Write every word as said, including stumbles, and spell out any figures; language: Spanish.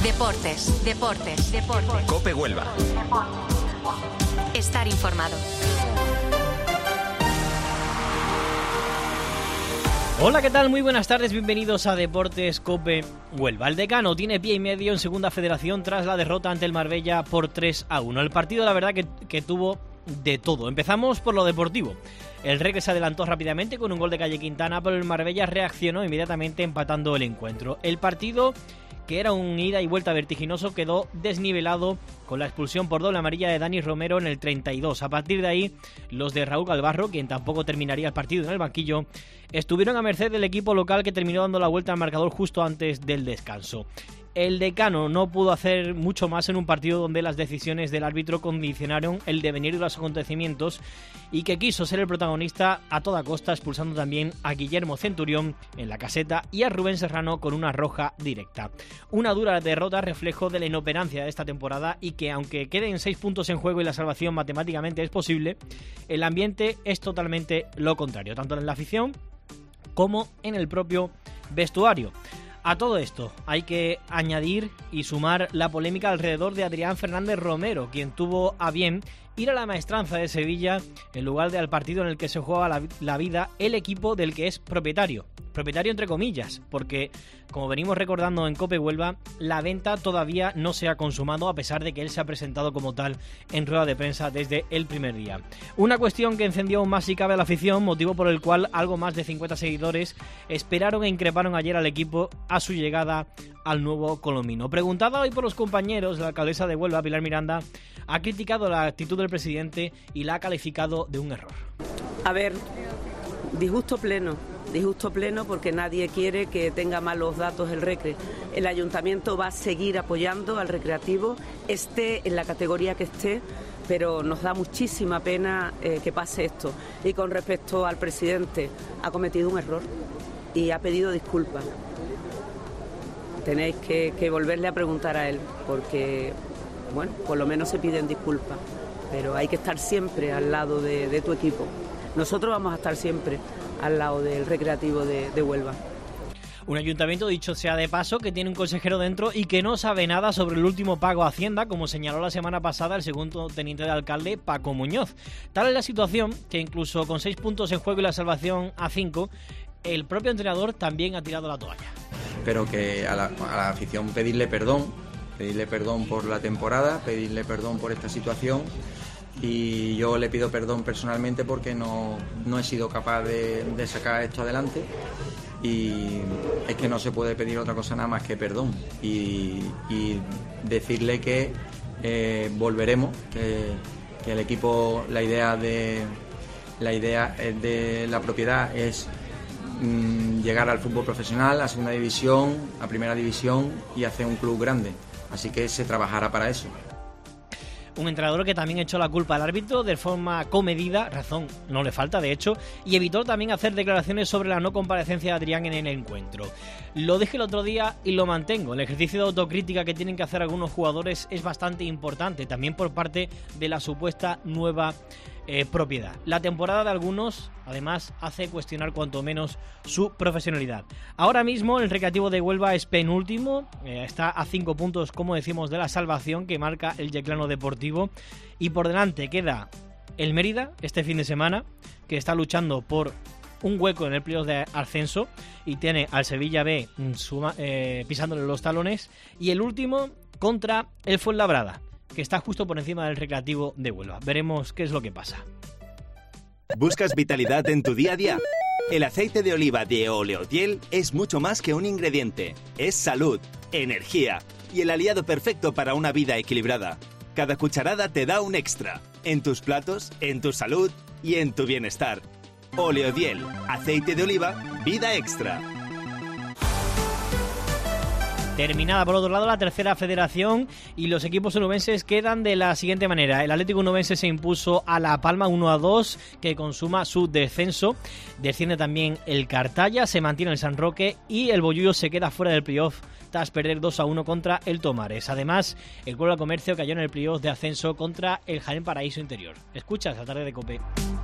Deportes, deportes, deportes. COPE Huelva. Estar informado. Hola, ¿qué tal? Muy buenas tardes, bienvenidos a Deportes COPE Huelva. El Decano tiene pie y medio en Segunda Federación tras la derrota ante el Marbella por tres a uno. El partido, la verdad, que, que tuvo de todo. Empezamos por lo deportivo. El Recre se adelantó rápidamente con un gol de Calle Quintana, pero el Marbella reaccionó inmediatamente empatando el encuentro. El partido, que era un ida y vuelta vertiginoso, quedó desnivelado con la expulsión por doble amarilla de Dani Romero en el treinta y dos. A partir de ahí, los de Raúl Galvarro, quien tampoco terminaría el partido en el banquillo, estuvieron a merced del equipo local, que terminó dando la vuelta al marcador justo antes del descanso. El Decano no pudo hacer mucho más en un partido donde las decisiones del árbitro condicionaron el devenir de los acontecimientos y que quiso ser el protagonista a toda costa, expulsando también a Guillermo Centurión en la caseta y a Rubén Serrano con una roja directa. Una dura derrota, reflejo de la inoperancia de esta temporada, y que aunque queden seis puntos en juego y la salvación matemáticamente es posible, el ambiente es totalmente lo contrario, tanto en la afición como en el propio vestuario. A todo esto hay que añadir y sumar la polémica alrededor de Adrián Fernández Romero, quien tuvo a bien ir a la maestranza de Sevilla en lugar del partido en el que se juega la, la vida el equipo del que es propietario. Propietario entre comillas, porque, como venimos recordando en COPE Huelva, la venta todavía no se ha consumado, a pesar de que él se ha presentado como tal en rueda de prensa desde el primer día. Una cuestión que encendió aún más si cabe a la afición, motivo por el cual algo más de cincuenta seguidores esperaron e increparon ayer al equipo a su llegada al nuevo colombino. Preguntada hoy por los compañeros, la alcaldesa de Huelva, Pilar Miranda, ha criticado la actitud del presidente y la ha calificado de un error. A ver, disgusto pleno. Disgusto pleno porque nadie quiere que tenga malos datos el Recre. El ayuntamiento va a seguir apoyando al recreativo, esté en la categoría que esté, pero nos da muchísima pena eh, que pase esto. Y con respecto al presidente, ha cometido un error y ha pedido disculpas. Tenéis que, que volverle a preguntar a él, porque, bueno, por lo menos se piden disculpas, pero hay que estar siempre al lado de, de tu equipo. Nosotros vamos a estar siempre al lado del recreativo de, de Huelva. Un ayuntamiento, dicho sea de paso, que tiene un consejero dentro y que no sabe nada sobre el último pago a Hacienda, como señaló la semana pasada el segundo teniente de alcalde, Paco Muñoz. Tal es la situación que incluso con seis puntos en juego y la salvación a cinco, el propio entrenador también ha tirado la toalla. Pero que a la, a la afición pedirle perdón, pedirle perdón por la temporada, pedirle perdón por esta situación. Y yo le pido perdón personalmente porque no, no he sido capaz de, de sacar esto adelante, y es que no se puede pedir otra cosa nada más que perdón y, y decirle que eh, volveremos, que, que el equipo, la idea de la idea de la propiedad es mm, llegar al fútbol profesional, a segunda división, a primera división y hacer un club grande, así que se trabajará para eso. Un entrenador que también echó la culpa al árbitro de forma comedida, razón no le falta de hecho, y evitó también hacer declaraciones sobre la no comparecencia de Adrián en el encuentro. Lo dije el otro día y lo mantengo, el ejercicio de autocrítica que tienen que hacer algunos jugadores es bastante importante, también por parte de la supuesta nueva eh, propiedad. La temporada de algunos, además, hace cuestionar cuanto menos su profesionalidad. Ahora mismo el Recreativo de Huelva es penúltimo, eh, está a cinco puntos, como decimos, de la salvación que marca el Yeclano Deportivo, y por delante queda el Mérida este fin de semana, que está luchando por un hueco en el playoff de ascenso y tiene al Sevilla B suma, eh, pisándole los talones, y el último contra el Fuenlabrada, que está justo por encima del Recreativo de Huelva. Veremos qué es lo que pasa. ¿Buscas vitalidad en tu día a día? El aceite de oliva de Oleodiel es mucho más que un ingrediente. Es salud, energía y el aliado perfecto para una vida equilibrada. Cada cucharada te da un extra. En tus platos, en tu salud y en tu bienestar. Oleodiel, aceite de oliva, vida extra. Terminada por otro lado la tercera federación, y los equipos onubenses quedan de la siguiente manera. El Atlético Onubense se impuso a La Palma uno a dos, que consuma su descenso. Desciende también el Cartaya, se mantiene el San Roque, y el Bollullo se queda fuera del playoff tras perder dos a uno contra el Tomares. Además, el Huelva Comercio cayó en el playoff de ascenso contra el Jaén Paraíso Interior. Escuchas la tarde de COPE.